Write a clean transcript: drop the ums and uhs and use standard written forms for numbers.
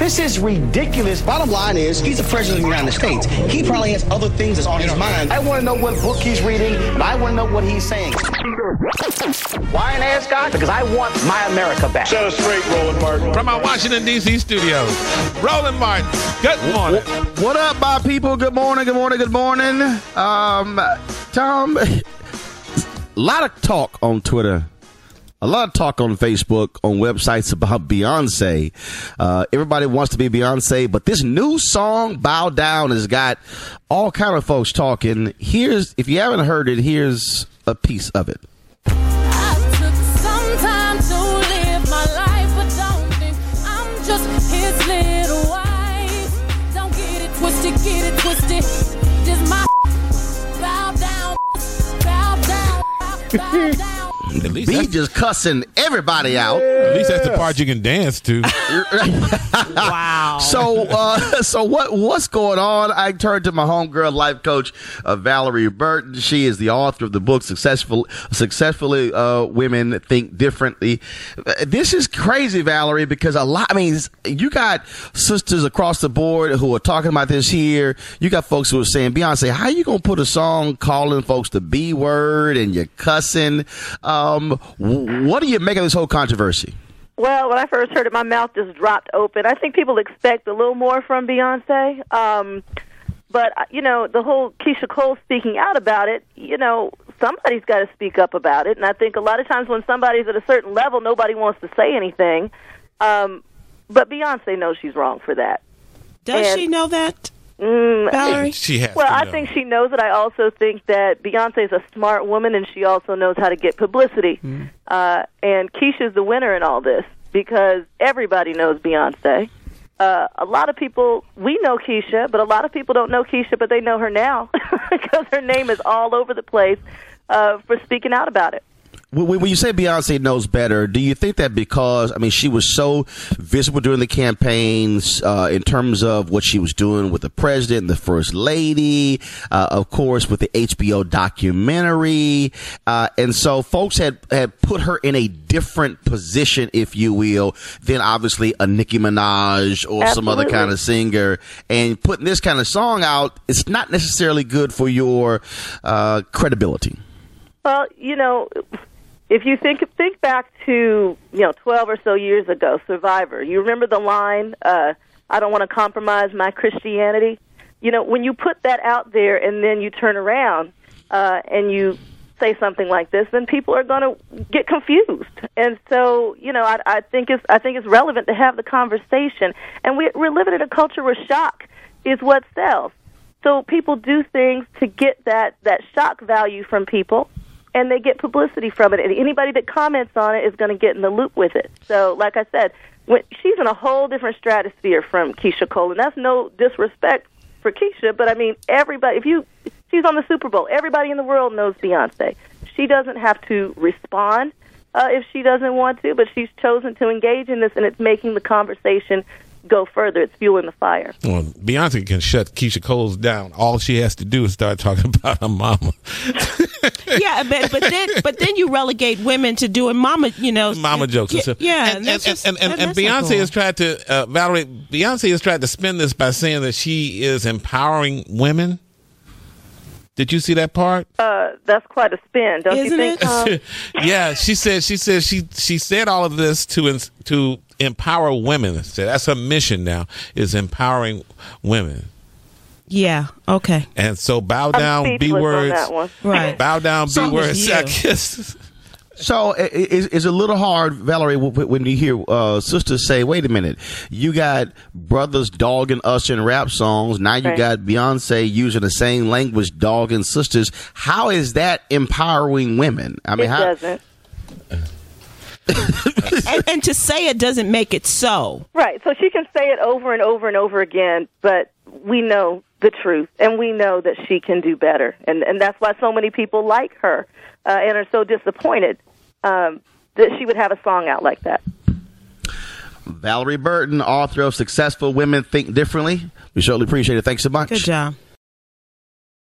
This is ridiculous. Bottom line is, he's the president of the United States. He probably has other things that's on his mind. I want to know what book he's reading, and I want to know what he's saying. Why an ascot? Because I want my America back. Set us straight, Roland Martin. From our Washington, D.C. studios, Roland Martin. Good morning. What up, my people? Good morning, good morning, good morning. Tom, a lot of talk on Twitter. A lot of talk on Facebook, on websites about Beyonce. Everybody wants to be Beyonce, but this new song, Bow Down, has got all kind of folks talking. If you haven't heard it, here's a piece of it. I took some time to live my life, but don't think I'm just his little wife. Don't get it twisted, This my bow down, bow down, bow down. At least B just cussing everybody out. At least that's the part you can dance to. Wow. So what's going on? I turned to my homegirl life coach, Valerie Burton. She is the author of the book Successfully Women Think Differently. This is crazy, Valerie, because you got sisters across the board who are talking about this here. You got folks who are saying, Beyonce, how you gonna put a song calling folks the B word and you're cussing? What do you make of this whole controversy? Well, when I first heard it, my mouth just dropped open. I think people expect a little more from Beyonce. But, the whole Keisha Cole speaking out about it, somebody's got to speak up about it. And I think a lot of times when somebody's at a certain level, nobody wants to say anything. But Beyonce knows she's wrong for that. Does she know that? Valerie? She has Well, to I know. think she knows it. I also think that Beyonce's a smart woman, and she also knows how to get publicity. And Keisha's the winner in all this because everybody knows Beyonce. A lot of people, we know Keisha, but a lot of people don't know Keisha, but they know her now because her name is all over the place for speaking out about it. When you say Beyonce knows better, do you think that because, she was so visible during the campaigns in terms of what she was doing with the president and the first lady, of course, with the HBO documentary, and so folks had put her in a different position, if you will, than obviously a Nicki Minaj or some other kind of singer, and putting this kind of song out, it's not necessarily good for your credibility. Well, if you think back to 12 or so years ago, Survivor, you remember the line, I don't want to compromise my Christianity? When you put that out there and then you turn around and you say something like this, then people are going to get confused. And so, I think it's relevant to have the conversation. And we're living in a culture where shock is what sells. So people do things to get that shock value from people, and they get publicity from it. And anybody that comments on it is going to get in the loop with it. So, like I said, she's in a whole different stratosphere from Keisha Cole, and that's no disrespect for Keisha, but everybody, she's on the Super Bowl. Everybody in the world knows Beyonce. She doesn't have to respond if she doesn't want to, but she's chosen to engage in this, and it's making the conversation go further. It's fueling the fire. Well, Beyonce can shut Keisha Cole down. All she has to do is start talking about her mama. Yeah, but then you relegate women to doing mama jokes. Yeah, and Beyonce has tried to Valerie. Beyonce has tried to spin this by saying that she is empowering women. Did you see that part? That's quite a spin, don't you think? Yeah, she said she said all of this to empower women. So that's her mission now, is empowering women. Yeah. Okay. And so bow down, B words. Right. Bow down, B words. So it's a little hard, Valerie, when you hear sisters say, wait a minute, you got brothers dogging us in rap songs. Now you got Beyonce using the same language dogging sisters. How is that empowering women? It doesn't. and to say it doesn't make it so. Right. So she can say it over and over and over again, but we know the truth, and we know that she can do better. And that's why so many people like her and are so disappointed that she would have a song out like that. Valerie Burton, author of Successful Women Think Differently. We certainly appreciate it. Thanks so much. Good job.